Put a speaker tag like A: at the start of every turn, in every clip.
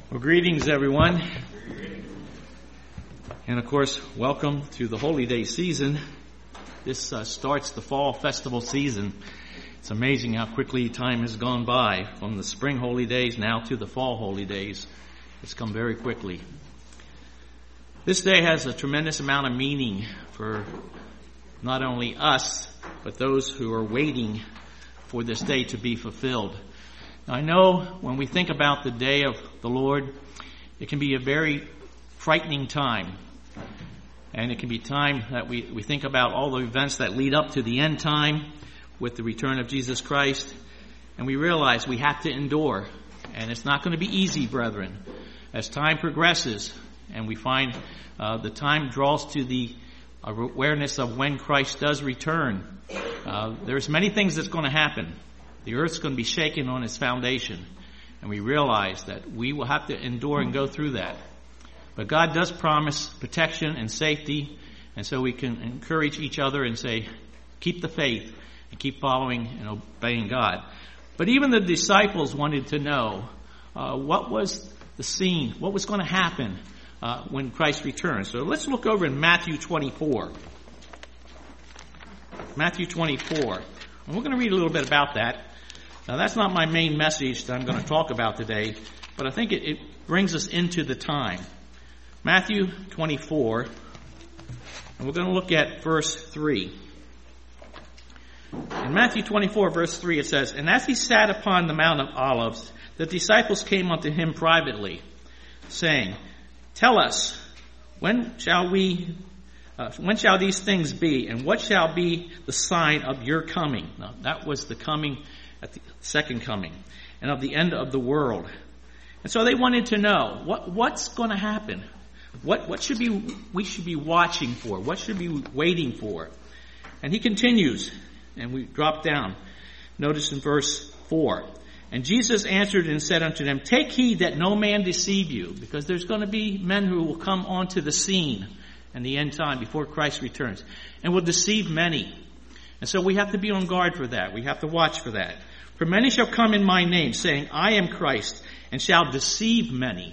A: Well, greetings, everyone. And, of course, welcome to the Holy Day season. This starts the fall festival season. It's amazing how quickly time has gone by from the spring holy days now to the fall holy days. It's come very quickly. This day has a tremendous amount of meaning for not only us, but those who are waiting for this day to be fulfilled. I know when we think about the day of the Lord, it can be a very frightening time. And it can be time that we think about all the events that lead up to the end time with the return of Jesus Christ. And we realize we have to endure. And it's not going to be easy, brethren. As time progresses and we find the time draws to the awareness of when Christ does return, there's many things that's going to happen. The earth's going to be shaken on its foundation. And we realize that we will have to endure and go through that. But God does promise protection and safety. And so we can encourage each other and say, keep the faith and keep following and obeying God. But even the disciples wanted to know what was the scene, what was going to happen when Christ returns. So let's look over in Matthew 24. Matthew 24. And we're going to read a little bit about that. Now, that's not my main message that I'm going to talk about today, but I think it brings us into the time. Matthew 24, and we're going to look at verse 3. In Matthew 24, verse 3, it says, "And as he sat upon the Mount of Olives, the disciples came unto him privately, saying, Tell us, when shall these things be, and what shall be the sign of your coming?" Now, that was the coming at the second coming, and of the end of the world. And so they wanted to know what's going to happen. What we should be watching for? What should we be waiting for? And he continues, and we drop down. Notice in verse 4. "And Jesus answered and said unto them, Take heed that no man deceive you," because there's going to be men who will come onto the scene in the end time before Christ returns, and will deceive many. And so we have to be on guard for that. We have to watch for that. "For many shall come in my name, saying, I am Christ, and shall deceive many."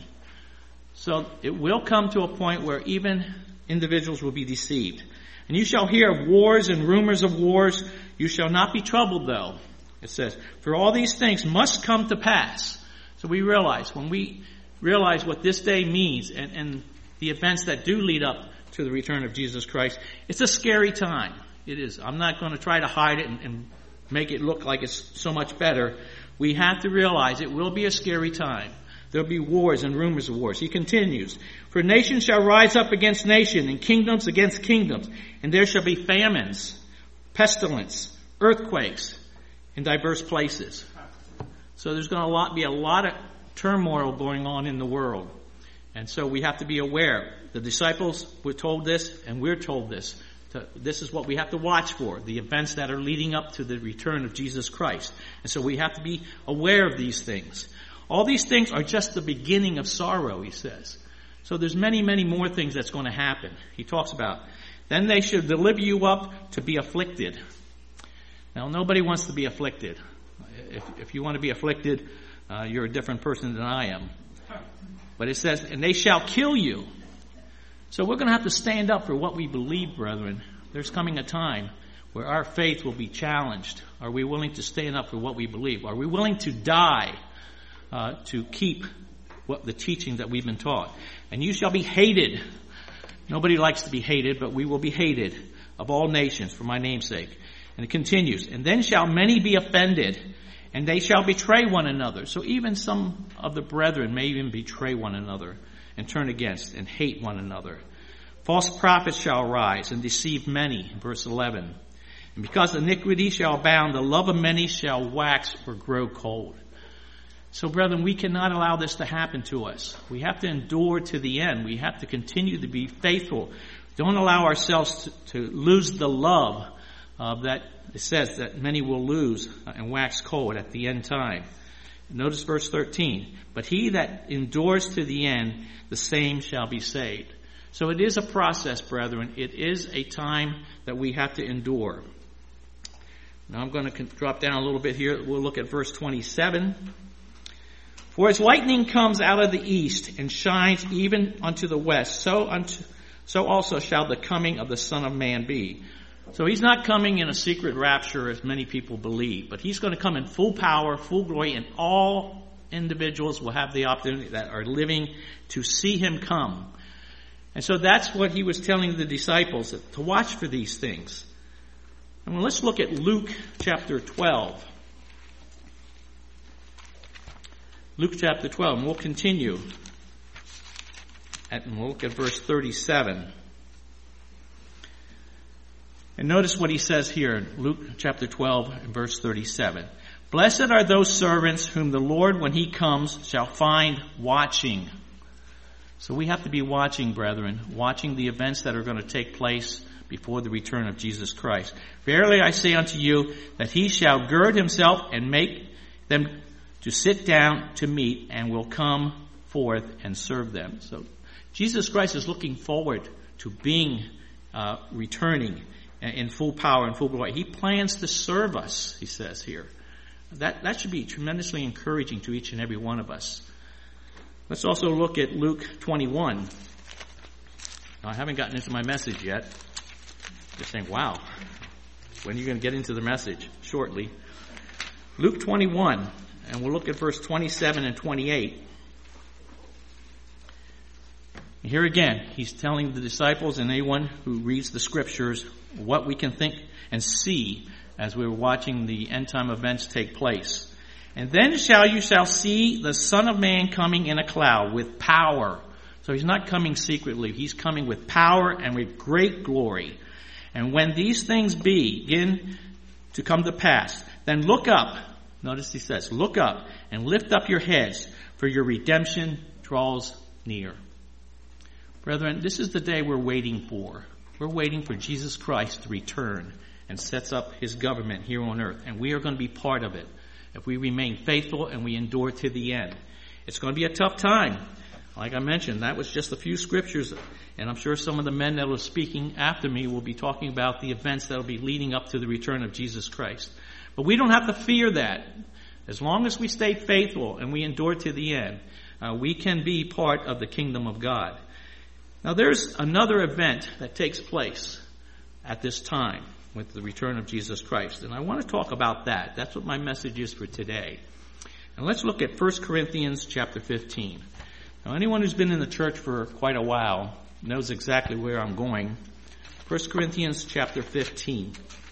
A: So it will come to a point where even individuals will be deceived. "And you shall hear of wars and rumors of wars. You shall not be troubled, though." It says, "For all these things must come to pass." So we realize, when we realize what this day means and the events that do lead up to the return of Jesus Christ, it's a scary time. It is. I'm not going to try to hide it and make it look like it's so much better. We have to realize it will be a scary time. There'll be wars and rumors of wars. He continues, "For nation shall rise up against nation, and kingdoms against kingdoms, and there shall be famines, pestilence, earthquakes in diverse places." So there's going to be a lot of turmoil going on in the world. And so we have to be aware. The disciples were told this, and we're told this. This is what we have to watch for, the events that are leading up to the return of Jesus Christ. And so we have to be aware of these things. All these things are just the beginning of sorrow, he says. So there's many, many more things that's going to happen. He talks about, "Then they should deliver you up to be afflicted." Now, nobody wants to be afflicted. If you want to be afflicted, you're a different person than I am. But it says, "And they shall kill you." So we're going to have to stand up for what we believe, brethren. There's coming a time where our faith will be challenged. Are we willing to stand up for what we believe? Are we willing to die to keep the teaching that we've been taught? "And you shall be hated." Nobody likes to be hated, but we will be hated of all nations for my name's sake. And it continues, "And then shall many be offended, and they shall betray one another." So even some of the brethren may even betray one another and turn against and hate one another. "False prophets shall rise and deceive many." Verse 11. "And because iniquity shall abound, the love of many shall wax or grow cold." So, brethren, we cannot allow this to happen to us. We have to endure to the end. We have to continue to be faithful. Don't allow ourselves to lose the love that it says that many will lose and wax cold at the end time. Notice verse 13. "But he that endures to the end, the same shall be saved." So it is a process, brethren. It is a time that we have to endure. Now I'm going to drop down a little bit here. We'll look at verse 27. For as lightning comes out of the east and shines even unto the west, so also shall the coming of the Son of Man be. So he's not coming in a secret rapture as many people believe, but he's going to come in full power, full glory, and all individuals will have the opportunity that are living to see him come. And so that's what he was telling the disciples, to watch for these things. And let's look at Luke chapter 12. Luke chapter 12, and we'll continue. And we'll look at verse 37. And notice what he says here in Luke chapter 12 and verse 37. Blessed are those servants whom the Lord, when he comes, shall find watching. So we have to be watching, brethren, watching the events that are going to take place before the return of Jesus Christ. Verily I say unto you that he shall gird himself and make them to sit down to meat, and will come forth and serve them. So Jesus Christ is looking forward to being returning in full power and full glory. He plans to serve us, he says here. That should be tremendously encouraging to each and every one of us. Let's also look at Luke 21. Now, I haven't gotten into my message yet. Just saying, wow, when are you going to get into the message? Shortly. Luke 21, and we'll look at verse 27 and 28. Here again, he's telling the disciples and anyone who reads the scriptures what we can think and see as we're watching the end time events take place. And then you shall see the Son of Man coming in a cloud with power. So he's not coming secretly. He's coming with power and with great glory. And when these things begin to come to pass, then look up. Notice he says, look up and lift up your heads, for your redemption draws near. Brethren, this is the day we're waiting for. We're waiting for Jesus Christ to return and sets up his government here on earth. And we are going to be part of it if we remain faithful and we endure to the end. It's going to be a tough time. Like I mentioned, that was just a few scriptures. And I'm sure some of the men that are speaking after me will be talking about the events that will be leading up to the return of Jesus Christ. But we don't have to fear that. As long as we stay faithful and we endure to the end, we can be part of the kingdom of God. Now there's another event that takes place at this time with the return of Jesus Christ. And I want to talk about that. That's what my message is for today. And let's look at 1 Corinthians chapter 15. Now anyone who's been in the church for quite a while knows exactly where I'm going. 1 Corinthians chapter 15.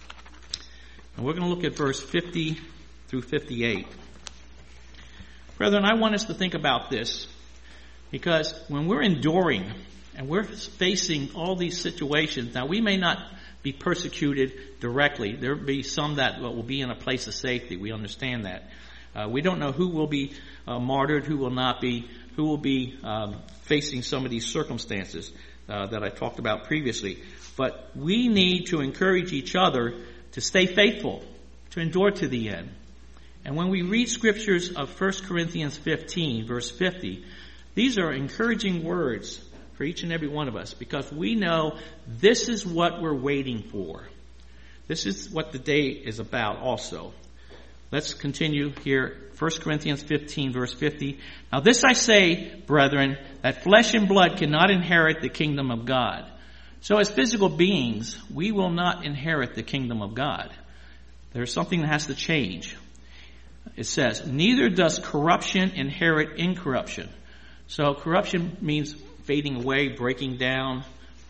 A: And we're going to look at verse 50 through 58. Brethren, I want us to think about this, because when we're enduring and we're facing all these situations, now we may not be persecuted directly. There will be some that will be in a place of safety. We understand that. We don't know who will be martyred, who will not be, who will be facing some of these circumstances that I talked about previously. But we need to encourage each other to stay faithful, to endure to the end. And when we read scriptures of 1 Corinthians 15, verse 50, these are encouraging words for each and every one of us, because we know this is what we're waiting for. This is what the day is about also. Let's continue here. 1 Corinthians 15, verse 50. Now this I say, brethren, that flesh and blood cannot inherit the kingdom of God. So as physical beings, we will not inherit the kingdom of God. There's something that has to change. It says, neither does corruption inherit incorruption. So corruption means fading away, breaking down.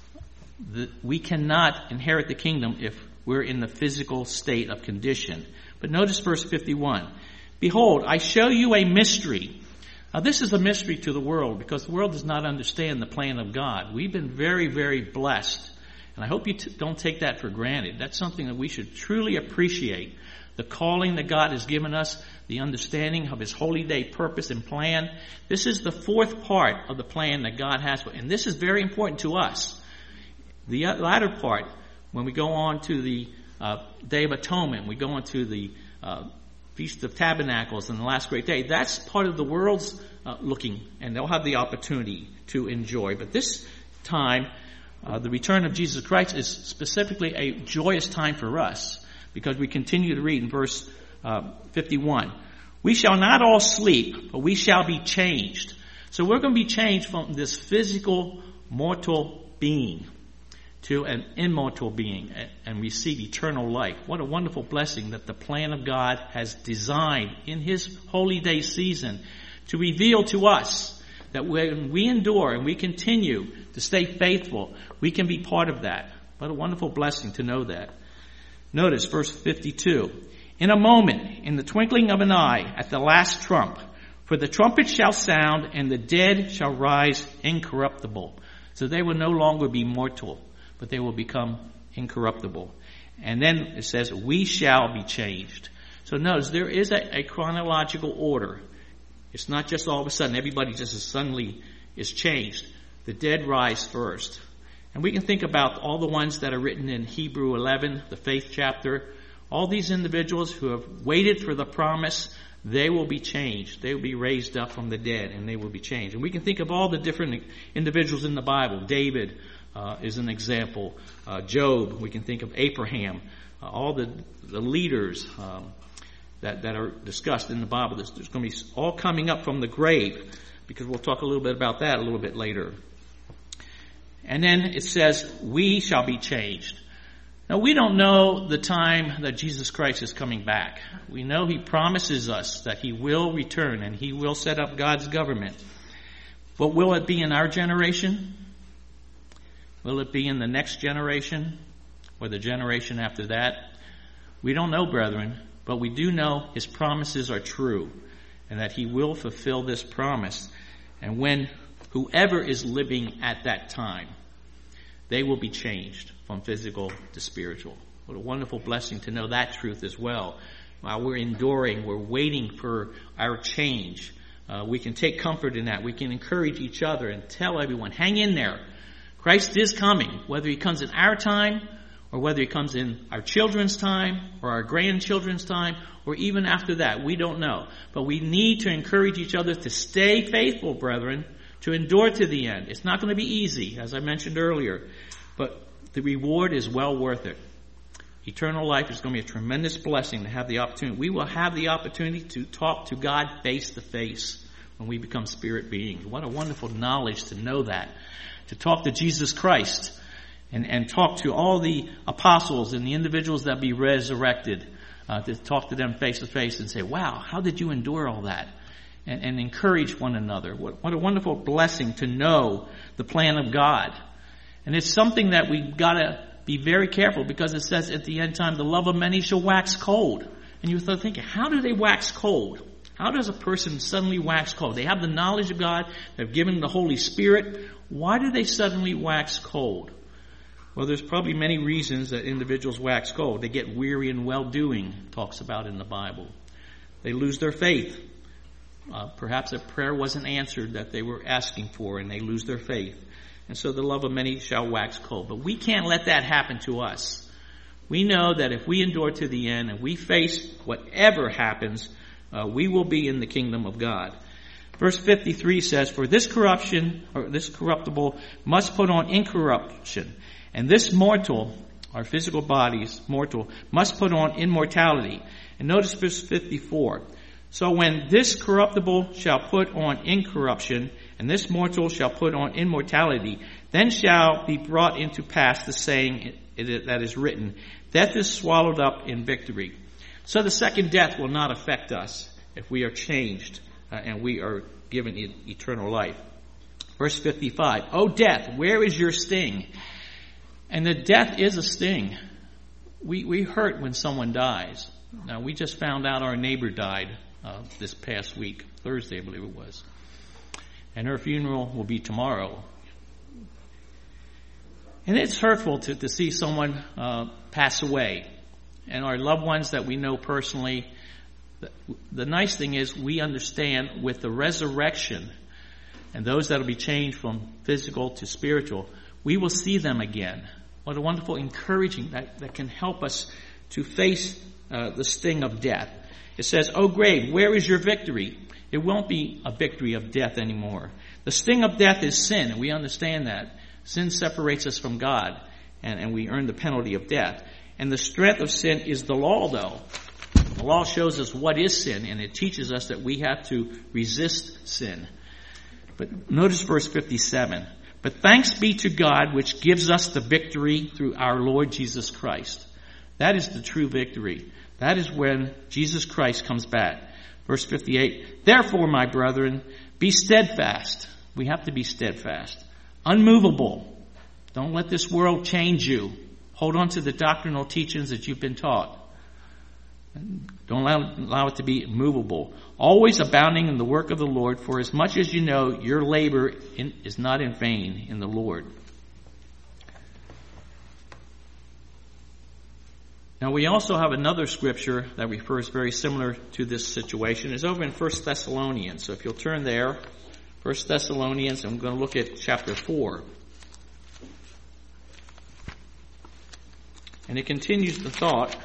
A: We cannot inherit the kingdom if we're in the physical state of condition. But notice verse 51. Behold, I show you a mystery. Now this is a mystery to the world, because the world does not understand the plan of God. We've been very, very blessed. And I hope you don't take that for granted. That's something that we should truly appreciate. The calling that God has given us, the understanding of his holy day purpose and plan. This is the fourth part of the plan that God has. And this is very important to us. The latter part, when we go on to the Day of Atonement, we go on to the Feast of Tabernacles and the last great day, that's part of the world's looking, and they'll have the opportunity to enjoy. But this time, the return of Jesus Christ is specifically a joyous time for us, because we continue to read in verse 51. We shall not all sleep, but we shall be changed. So we're going to be changed from this physical, mortal being to an immortal being and receive eternal life. What a wonderful blessing that the plan of God has designed in His holy day season to reveal to us that when we endure and we continue to stay faithful, we can be part of that. What a wonderful blessing to know that. Notice verse 52. In a moment, in the twinkling of an eye, at the last trump, for the trumpet shall sound and the dead shall rise incorruptible. So they will no longer be mortal, but they will become incorruptible. And then it says, we shall be changed. So notice, there is a chronological order. It's not just all of a sudden, everybody just suddenly is changed. The dead rise first. And we can think about all the ones that are written in Hebrew 11, the faith chapter. All these individuals who have waited for the promise, they will be changed. They will be raised up from the dead, and they will be changed. And we can think of all the different individuals in the Bible. David is an example. Job, we can think of Abraham. All the leaders that are discussed in the Bible. There's going to be all coming up from the grave, because we'll talk a little bit about that a little bit later. And then it says, we shall be changed. Now, we don't know the time that Jesus Christ is coming back. We know He promises us that He will return and He will set up God's government. But will it be in our generation? Will it be in the next generation or the generation after that? We don't know, brethren, but we do know His promises are true and that He will fulfill this promise. And when whoever is living at that time, they will be changed from physical to spiritual. What a wonderful blessing to know that truth as well. While we're enduring, we're waiting for our change. We can take comfort in that. We can encourage each other and tell everyone, hang in there. Christ is coming, whether He comes in our time or whether He comes in our children's time or our grandchildren's time or even after that. We don't know. But we need to encourage each other to stay faithful, brethren, to endure to the end. It's not going to be easy, as I mentioned earlier, but the reward is well worth it. Eternal life is going to be a tremendous blessing to have the opportunity. We will have the opportunity to talk to God face to face when we become spirit beings. What a wonderful knowledge to know that. To talk to Jesus Christ and talk to all the apostles and the individuals that be resurrected. To talk to them face to face and say, wow, how did you endure all that? And encourage one another. What a wonderful blessing to know the plan of God. And it's something that we've got to be very careful, because it says at the end time, the love of many shall wax cold. And you start thinking, how do they wax cold? How does a person suddenly wax cold? They have the knowledge of God. They've given the Holy Spirit. Why do they suddenly wax cold? Well, there's probably many reasons that individuals wax cold. They get weary in well-doing, talks about in the Bible. They lose their faith. Perhaps a prayer wasn't answered that they were asking for, and they lose their faith. And so the love of many shall wax cold. But we can't let that happen to us. We know that if we endure to the end and we face whatever happens, we will be in the kingdom of God. Verse 53 says, for this corruption, or this corruptible, must put on incorruption. And this mortal, our physical bodies, mortal, must put on immortality. And notice verse 54. So when this corruptible shall put on incorruption, and this mortal shall put on immortality, then shall be brought into pass the saying that is written, death is swallowed up in victory. So the second death will not affect us if we are changed and we are given eternal life. Verse 55, O death, where is your sting? And the death is a sting. We hurt when someone dies. Now, we just found out our neighbor died this past week, Thursday, I believe it was. And her funeral will be tomorrow. And it's hurtful to see someone pass away. And our loved ones that we know personally, the nice thing is we understand with the resurrection and those that will be changed from physical to spiritual, we will see them again. What a wonderful encouraging that can help us to face the sting of death. It says, O grave, where is your victory? It won't be a victory of death anymore. The sting of death is sin, and we understand that. Sin separates us from God, and we earn the penalty of death. And the strength of sin is the law, though. The law shows us what is sin, and it teaches us that we have to resist sin. But notice verse 57. But thanks be to God which gives us the victory through our Lord Jesus Christ. That is the true victory. That is when Jesus Christ comes back. Verse 58. Therefore, my brethren, be steadfast. We have to be steadfast. Unmovable. Don't let this world change you. Hold on to the doctrinal teachings that you've been taught. Don't allow it to be movable. Always abounding in the work of the Lord, for as much as you know your labor is not in vain in the Lord. Now we also have another scripture that refers very similar to this situation. It's over in 1 Thessalonians. So if you'll turn there, 1 Thessalonians, I'm going to look at chapter 4. And it continues the thought.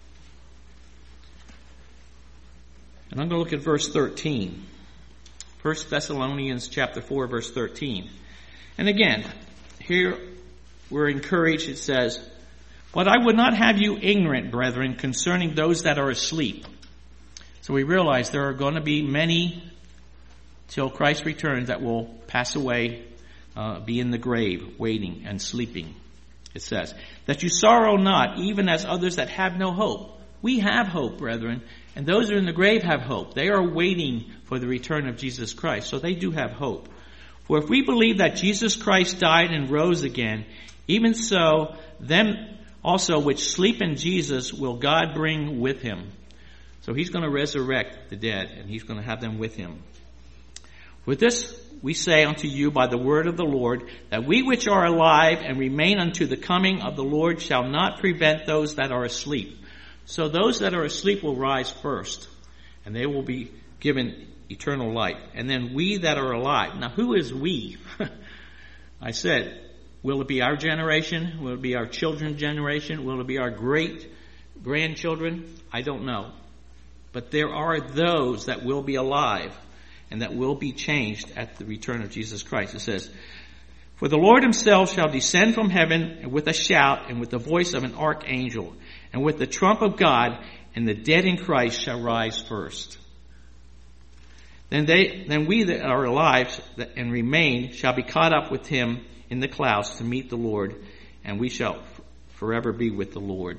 A: And I'm going to look at verse 13. 1 Thessalonians chapter 4, verse 13. And again, here we're encouraged. It says, but I would not have you ignorant, brethren, concerning those that are asleep. So we realize there are going to be many till Christ returns that will pass away, be in the grave, waiting and sleeping. It says, that you sorrow not, even as others that have no hope. We have hope, brethren, and those who are in the grave have hope. They are waiting for the return of Jesus Christ, so they do have hope. For if we believe that Jesus Christ died and rose again, even so, them also which sleep in Jesus will God bring with him. So he's going to resurrect the dead, and he's going to have them with him. With this we say unto you by the word of the Lord, that we which are alive and remain unto the coming of the Lord shall not prevent those that are asleep. So those that are asleep will rise first, and they will be given eternal life. And then we that are alive. Now who is we? I said, will it be our generation? Will it be our children's generation? Will it be our great-grandchildren? I don't know. But there are those that will be alive and that will be changed at the return of Jesus Christ. It says, for the Lord himself shall descend from heaven with a shout and with the voice of an archangel and with the trump of God, and the dead in Christ shall rise first. Then we that are alive and remain shall be caught up with him in the clouds to meet the Lord, and we shall forever be with the Lord.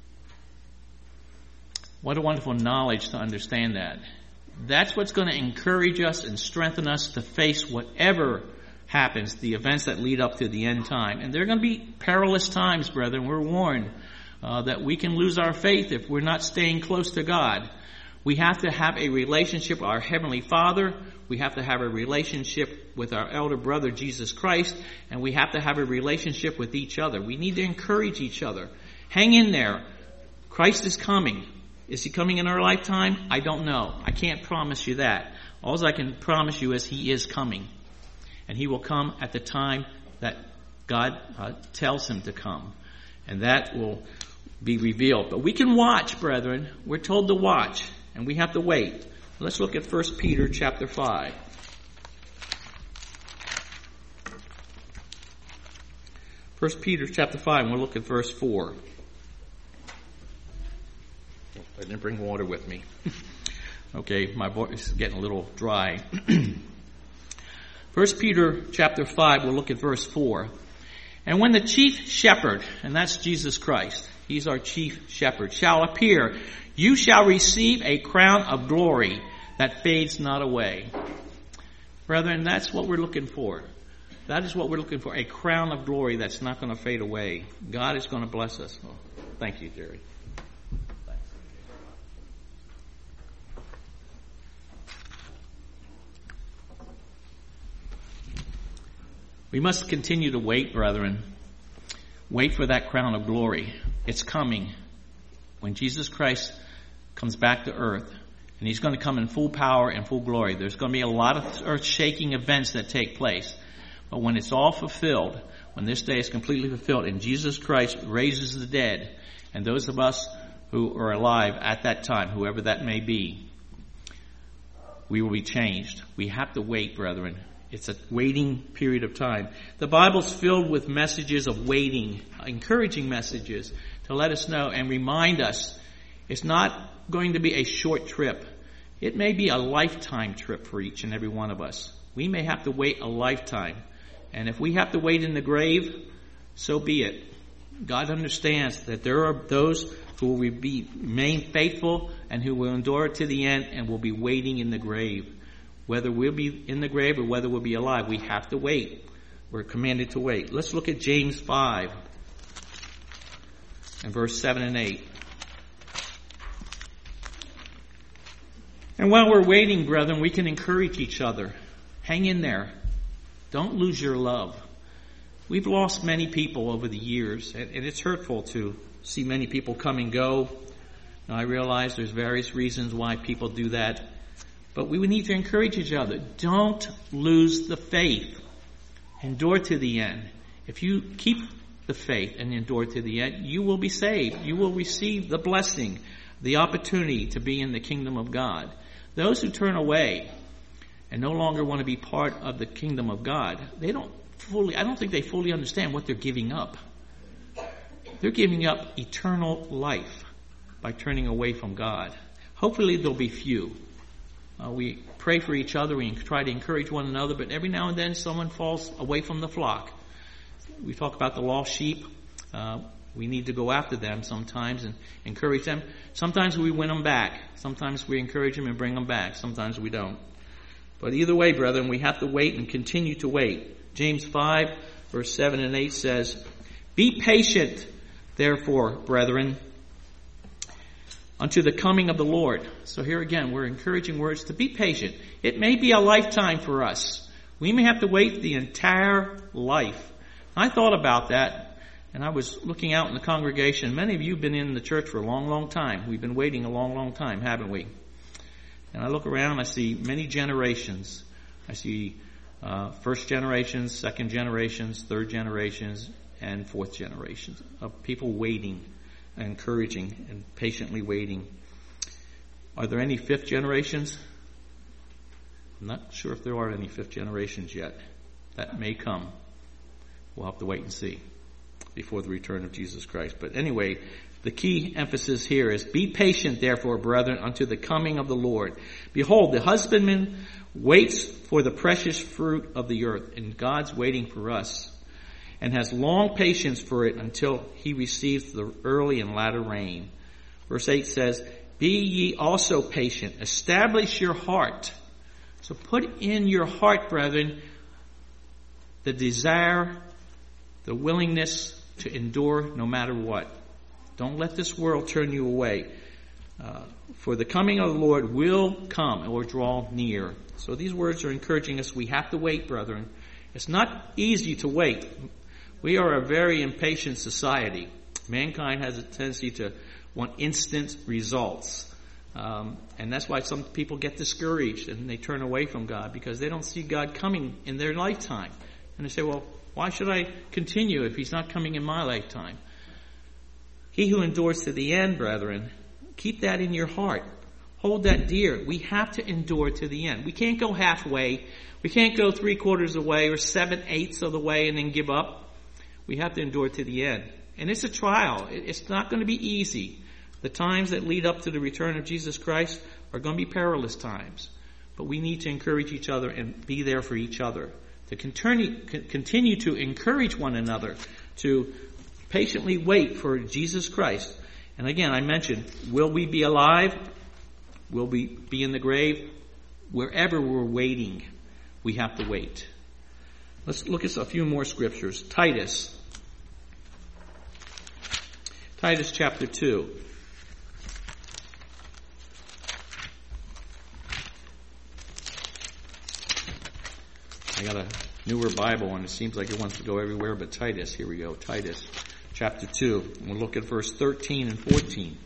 A: What a wonderful knowledge to understand that. That's what's going to encourage us and strengthen us to face whatever happens, the events that lead up to the end time. And there are going to be perilous times, brethren. We're warned that we can lose our faith if we're not staying close to God. We have to have a relationship with our Heavenly Father. We have to have a relationship with our elder brother, Jesus Christ. And we have to have a relationship with each other. We need to encourage each other. Hang in there. Christ is coming. Is he coming in our lifetime? I don't know. I can't promise you that. All I can promise you is he is coming. And he will come at the time that God tells him to come. And that will be revealed. But we can watch, brethren. We're told to watch. And we have to wait. Let's look at 1 Peter chapter 5. 1 Peter chapter 5, and we'll look at verse 4. I didn't bring water with me. Okay, my voice is getting a little dry. 1 Peter chapter 5, we'll look at verse 4. And when the chief shepherd, and that's Jesus Christ, he's our chief shepherd, shall appear, you shall receive a crown of glory that fades not away. Brethren, that's what we're looking for. That is what we're looking for, a crown of glory that's not going to fade away. God is going to bless us. Oh, thank you, Jerry. We must continue to wait, brethren. Wait for that crown of glory. It's coming. When Jesus Christ comes back to earth, and he's going to come in full power and full glory, there's going to be a lot of earth-shaking events that take place. But when it's all fulfilled, when this day is completely fulfilled, and Jesus Christ raises the dead, and those of us who are alive at that time, whoever that may be, we will be changed. We have to wait, brethren. It's a waiting period of time. The Bible's filled with messages of waiting, encouraging messages to let us know and remind us It's not going to be a short trip. It may be a lifetime trip for each and every one of us. We may have to wait a lifetime. And if we have to wait in the grave, so be it. God understands that there are those who will remain faithful and who will endure to the end and will be waiting in the grave. Whether we'll be in the grave or whether we'll be alive, we have to wait. We're commanded to wait. Let's look at James 5 and verse 7 and 8. And while we're waiting, brethren, we can encourage each other. Hang in there. Don't lose your love. We've lost many people over the years, and it's hurtful to see many people come and go. Now, I realize there's various reasons why people do that, but we need to encourage each other. Don't lose the faith. Endure to the end. If you keep the faith and endure to the end, you will be saved. You will receive the blessing, the opportunity to be in the kingdom of God. Those who turn away and no longer want to be part of the kingdom of God, I don't think they fully understand what they're giving up. They're giving up eternal life by turning away from God. Hopefully there'll be few. We pray for each other, we try to encourage one another, but every now and then someone falls away from the flock. We talk about the lost sheep. We need to go after them sometimes and encourage them. Sometimes we win them back. Sometimes we encourage them and bring them back. Sometimes we don't. But either way, brethren, we have to wait and continue to wait. James 5, verse 7 and 8 says, "Be patient, therefore, brethren, unto the coming of the Lord." So here again, we're encouraging words to be patient. It may be a lifetime for us. We may have to wait the entire life. I thought about that, and I was looking out in the congregation. Many of you have been in the church for a long, long time. We've been waiting a long, long time, haven't we? And I look around, I see many generations. I see first generations, second generations, third generations, and fourth generations of people waiting, encouraging, and patiently waiting. Are there any fifth generations? I'm not sure if there are any fifth generations yet. That may come. We'll have to wait and see before the return of Jesus Christ. But anyway, the key emphasis here is, "Be patient, therefore, brethren, unto the coming of the Lord. Behold, the husbandman waits for the precious fruit of the earth," and God's waiting for us, "and has long patience for it until he receives the early and latter rain." Verse 8 says, "Be ye also patient. Establish your heart." So put in your heart, brethren, the desire, the willingness to endure no matter what. Don't let this world turn you away. For the coming of the Lord will come or draw near. So these words are encouraging us. We have to wait, brethren. It's not easy to wait. We are a very impatient society. Mankind has a tendency to want instant results. And that's why some people get discouraged and they turn away from God, because they don't see God coming in their lifetime. And they say, well, why should I continue if he's not coming in my lifetime? He who endures to the end, brethren, keep that in your heart. Hold that dear. We have to endure to the end. We can't go halfway. We can't go 3/4 of the way or 7/8 of the way and then give up. We have to endure to the end. And it's a trial. It's not going to be easy. The times that lead up to the return of Jesus Christ are going to be perilous times. But we need to encourage each other and be there for each other. To continue to encourage one another. To patiently wait for Jesus Christ. And again, I mentioned, will we be alive? Will we be in the grave? Wherever we're waiting, we have to wait. Let's look at a few more scriptures. Titus chapter 2. I got a newer Bible and it seems like it wants to go everywhere but Titus. Here we go. Titus chapter 2. We'll look at verse 13 and 14.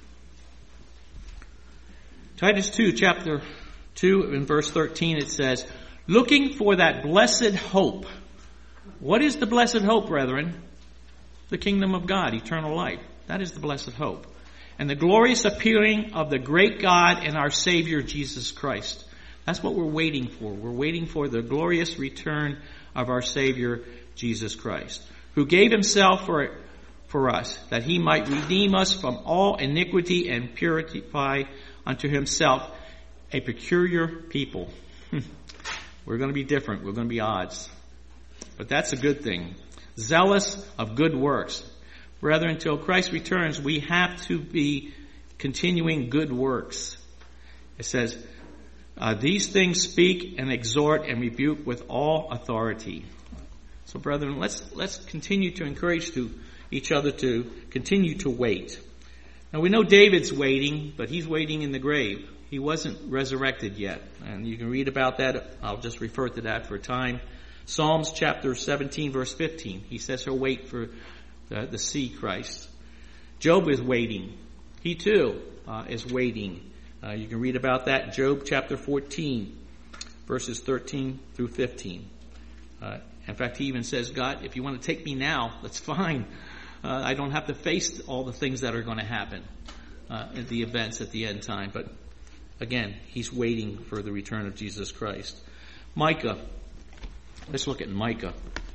A: Titus 2, chapter 2, in verse 13, it says, "Looking for that blessed hope." What is the blessed hope, brethren? The kingdom of God, eternal life. That is the blessed hope. "And the glorious appearing of the great God and our Savior, Jesus Christ." That's what we're waiting for. We're waiting for the glorious return of our Savior, Jesus Christ, who gave himself for us, that he might redeem us from all iniquity and purify unto himself a peculiar people. We're going to be different. We're going to be odds. But that's a good thing. Zealous of good works. Brethren, until Christ returns, we have to be continuing good works. It says, these things speak and exhort and rebuke with all authority. So brethren, let's continue to encourage each other to continue to wait. Now we know David's waiting, but he's waiting in the grave. He wasn't resurrected yet. And you can read about that. I'll just refer to that for a time. Psalms chapter 17 verse 15. He says he'll wait for the see Christ. Job is waiting. He too is waiting. You can read about that in Job chapter 14 verses 13 through 15. In fact, he even says, God, if you want to take me now, that's fine. I don't have to face all the things that are going to happen in the events at the end time. But again, he's waiting for the return of Jesus Christ. Micah. Let's look at Micah.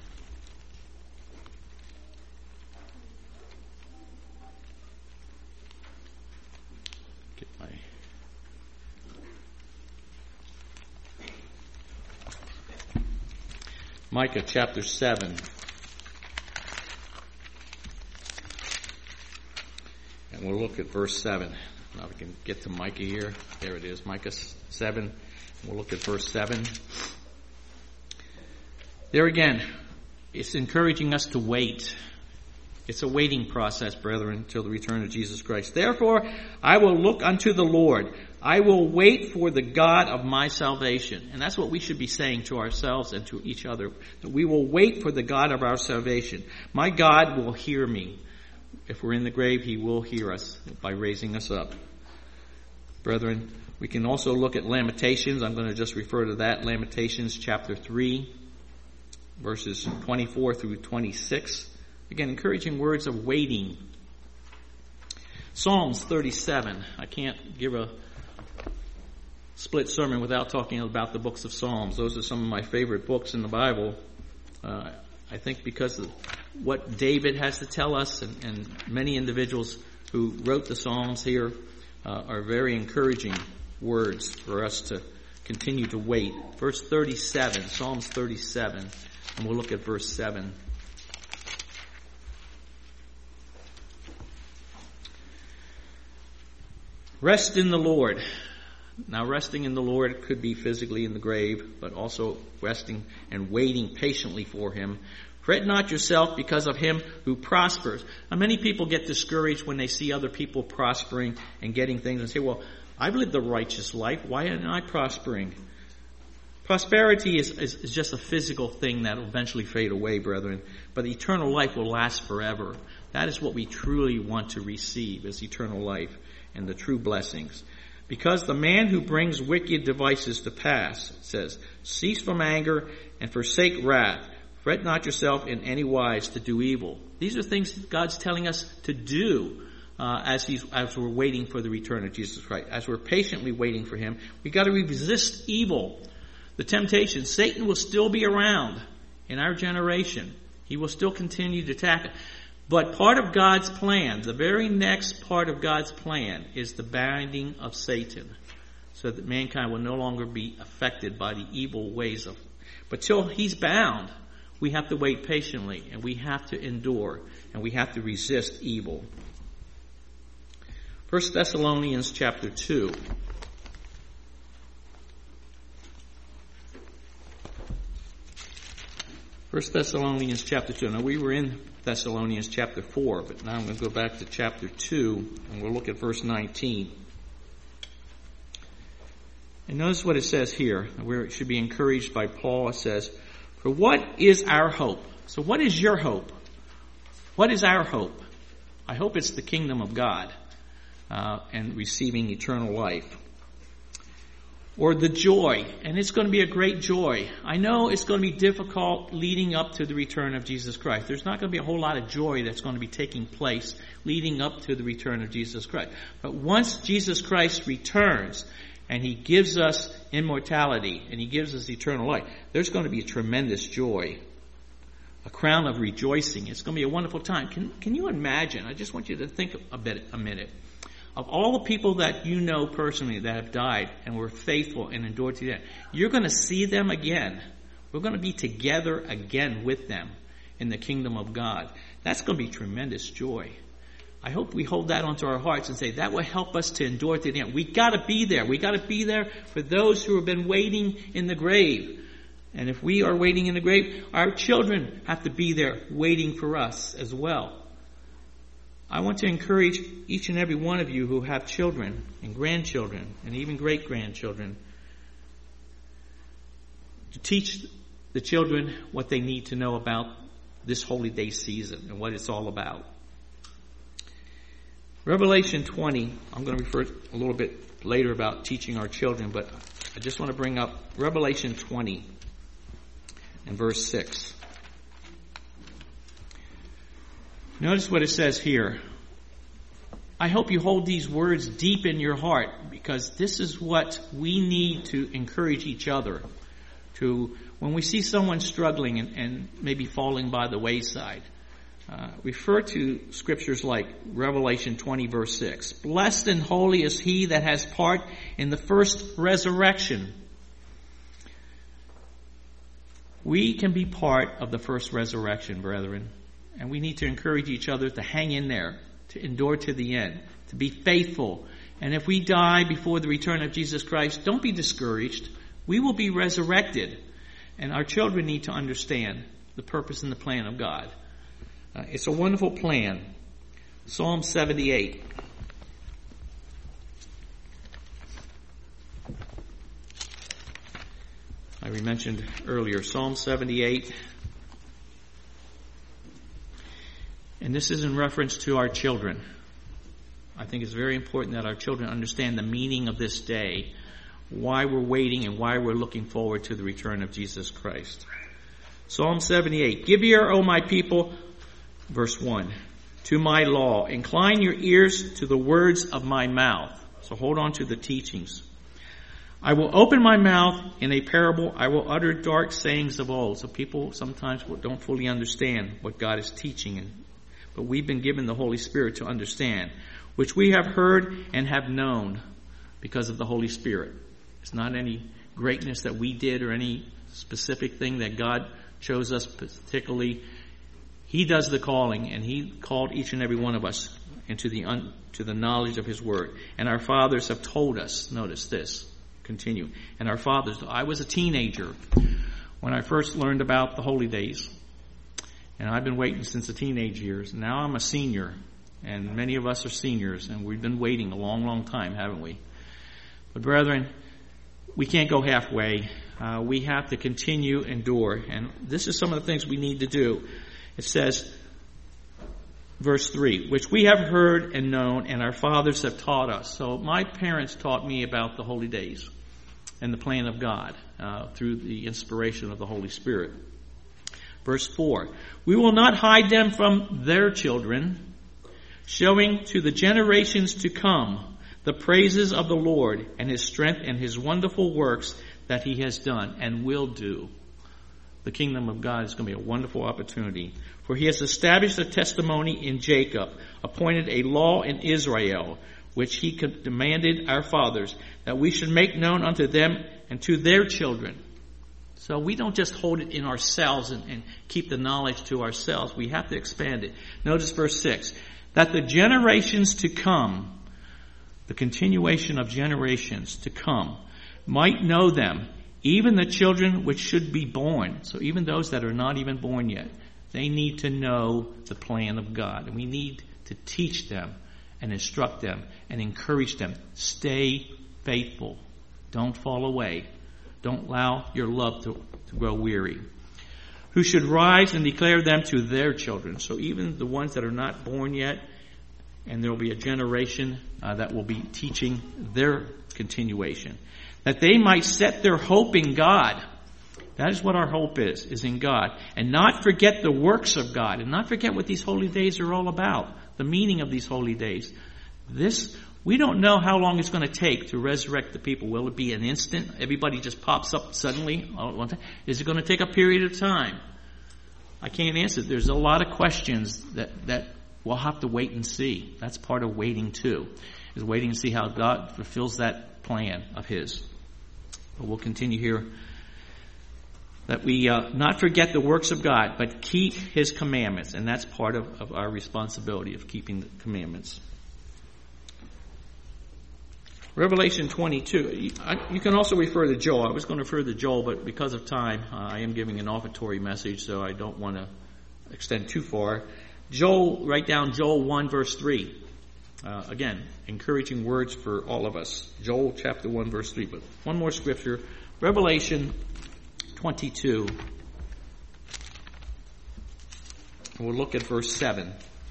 A: Get my... Micah chapter 7. And we'll look at verse 7. Now we can get to Micah here. There it is, Micah 7. We'll look at verse 7. There again, it's encouraging us to wait. It's a waiting process, brethren, until the return of Jesus Christ. Therefore, I will look unto the Lord. I will wait for the God of my salvation. And that's what we should be saying to ourselves and to each other. That we will wait for the God of our salvation. My God will hear me. If we're in the grave, he will hear us by raising us up. Brethren, we can also look at Lamentations. I'm going to just refer to that. Lamentations chapter 3, verses 24 through 26. Again, encouraging words of waiting. Psalms 37. I can't give a split sermon without talking about the books of Psalms. Those are some of my favorite books in the Bible. I think because of what David has to tell us, and many individuals who wrote the Psalms here are very encouraging words for us to continue to wait. Verse 37, Psalms 37, and we'll look at verse 7. Rest in the Lord. Now, resting in the Lord could be physically in the grave, but also resting and waiting patiently for him. Fret not yourself because of him who prospers. Now, many people get discouraged when they see other people prospering and getting things and say, well, I've lived a righteous life. Why am I prospering? Prosperity is just a physical thing that will eventually fade away, brethren. But eternal life will last forever. That is what we truly want to receive, is eternal life and the true blessings. Because the man who brings wicked devices to pass, it says, cease from anger and forsake wrath. Fret not yourself in any wise to do evil. These are things God's telling us to do as we're waiting for the return of Jesus Christ. As we're patiently waiting for him, we've got to resist evil. The temptation, Satan will still be around in our generation. He will still continue to attack it. But part of God's plan, the very next part of God's plan, is the binding of Satan, so that mankind will no longer be affected by the evil ways of. But till he's bound, we have to wait patiently, and we have to endure, and we have to resist evil. 1 Thessalonians chapter 2. First Thessalonians chapter 2. Now we were in Thessalonians chapter 4, but now I'm going to go back to chapter 2, and we'll look at verse 19. And notice what it says here, where it should be encouraged by Paul. It says, for what is our hope? So what is your hope? What is our hope? I hope it's the kingdom of God and receiving eternal life. Or the joy, and it's going to be a great joy. I know it's going to be difficult leading up to the return of Jesus Christ. There's not going to be a whole lot of joy that's going to be taking place leading up to the return of Jesus Christ. But once Jesus Christ returns and he gives us immortality and he gives us eternal life, there's going to be a tremendous joy. a crown of rejoicing. It's going to be a wonderful time. Can you imagine? I just want you to think a minute. Of all the people that you know personally that have died and were faithful and endured to the end, you're going to see them again. We're going to be together again with them in the kingdom of God. That's going to be tremendous joy. I hope we hold that onto our hearts and say that will help us to endure to the end. We got to be there. We got to be there for those who have been waiting in the grave. And if we are waiting in the grave, our children have to be there waiting for us as well. I want to encourage each and every one of you who have children and grandchildren and even great-grandchildren to teach the children what they need to know about this holy day season and what it's all about. Revelation 20, I'm going to refer a little bit later about teaching our children, but I just want to bring up Revelation 20 and verse 6. Notice what it says here. I hope you hold these words deep in your heart, because this is what we need to encourage each other to, when we see someone struggling and maybe falling by the wayside. Refer to scriptures like Revelation 20 verse 6. Blessed and holy is he that has part in the first resurrection. We can be part of the first resurrection, brethren. And we need to encourage each other to hang in there, to endure to the end, to be faithful. And if we die before the return of Jesus Christ, don't be discouraged. We will be resurrected. And our children need to understand the purpose and the plan of God. It's a wonderful plan. Psalm 78. I mentioned earlier, Psalm 78. And this is in reference to our children. I think it's very important that our children understand the meaning of this day, why we're waiting and why we're looking forward to the return of Jesus Christ. Psalm 78. Give ear, O my people, verse 1, to my law. Incline your ears to the words of my mouth. So hold on to the teachings. I will open my mouth in a parable. I will utter dark sayings of old. So people sometimes don't fully understand what God is teaching, but we've been given the Holy Spirit to understand, which we have heard and have known because of the Holy Spirit. It's not any greatness that we did or any specific thing that God chose us particularly. He does the calling, and He called each and every one of us into to the knowledge of His Word. And our fathers have told us, notice this, continue. And our fathers, I was a teenager when I first learned about the holy days. And I've been waiting since the teenage years. Now I'm a senior, and many of us are seniors, and we've been waiting a long, long time, haven't we? But brethren, we can't go halfway. We have to continue, endure. And this is some of the things we need to do. It says, verse 3, which we have heard and known, and our fathers have taught us. So my parents taught me about the holy days and the plan of God through the inspiration of the Holy Spirit. Verse 4, we will not hide them from their children, showing to the generations to come the praises of the Lord and His strength and His wonderful works that He has done and will do. The kingdom of God is going to be a wonderful opportunity. For He has established a testimony in Jacob, appointed a law in Israel, which He commanded our fathers, that we should make known unto them and to their children. So we don't just hold it in ourselves and keep the knowledge to ourselves. We have to expand it. Notice verse 6. That the generations to come, the continuation of generations to come, might know them, even the children which should be born. So even those that are not even born yet, they need to know the plan of God. And we need to teach them and instruct them and encourage them. Stay faithful. Don't fall away. Don't allow your love to grow weary. Who should rise and declare them to their children. So even the ones that are not born yet, and there will be a generation that will be teaching their continuation. That they might set their hope in God. That is what our hope is in God. And not forget the works of God. And not forget what these holy days are all about. The meaning of these holy days. We don't know how long it's going to take to resurrect the people. Will it be an instant? Everybody just pops up suddenly? Is it going to take a period of time? I can't answer. There's a lot of questions that we'll have to wait and see. That's part of waiting too, is waiting to see how God fulfills that plan of His. But we'll continue here. That we not forget the works of God, but keep His commandments. And that's part of our responsibility of keeping the commandments. Revelation 22. You can also refer to Joel. I was going to refer to Joel, but because of time, I am giving an offertory message, so I don't want to extend too far. Joel, write down Joel 1 verse 3. Again, encouraging words for all of us. Joel chapter 1 verse 3. But one more scripture. Revelation 22. We'll look at verse 7.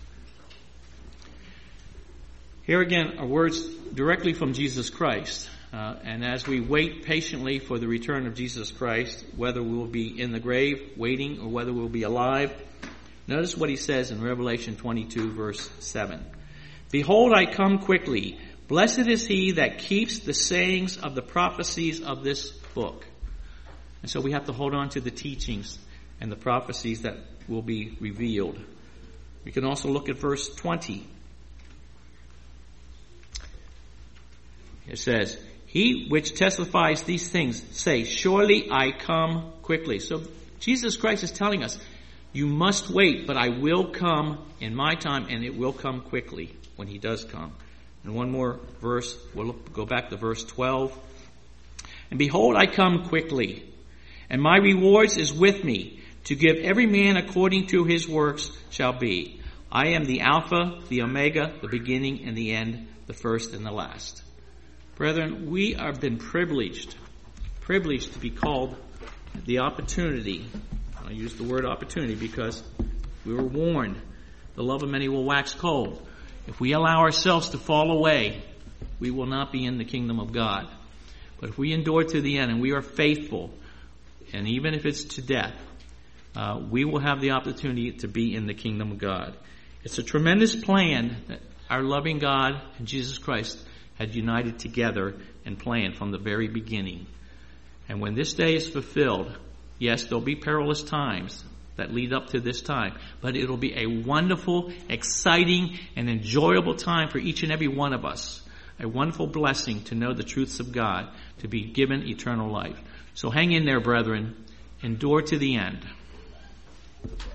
A: Here again are words directly from Jesus Christ. And as we wait patiently for the return of Jesus Christ, whether we will be in the grave waiting or whether we'll be alive, notice what he says in Revelation 22 verse 7. Behold, I come quickly. Blessed is he that keeps the sayings of the prophecies of this book. And so we have to hold on to the teachings and the prophecies that will be revealed. We can also look at verse 20. It says, he which testifies these things say, surely I come quickly. So Jesus Christ is telling us, you must wait, but I will come in my time, and it will come quickly when he does come. And one more verse, we'll go back to verse 12. And behold, I come quickly, and my rewards is with me, to give every man according to his works shall be. I am the Alpha, the Omega, the beginning and the end, the first and the last. Brethren, we have been privileged to be called the opportunity. I use the word opportunity because we were warned, the love of many will wax cold. If we allow ourselves to fall away, we will not be in the kingdom of God. But if we endure to the end and we are faithful, and even if it's to death, we will have the opportunity to be in the kingdom of God. It's a tremendous plan that our loving God and Jesus Christ had united together and planned from the very beginning. And when this day is fulfilled, yes, there'll be perilous times that lead up to this time, but it'll be a wonderful, exciting, and enjoyable time for each and every one of us. A wonderful blessing to know the truths of God, to be given eternal life. So hang in there, brethren. Endure to the end.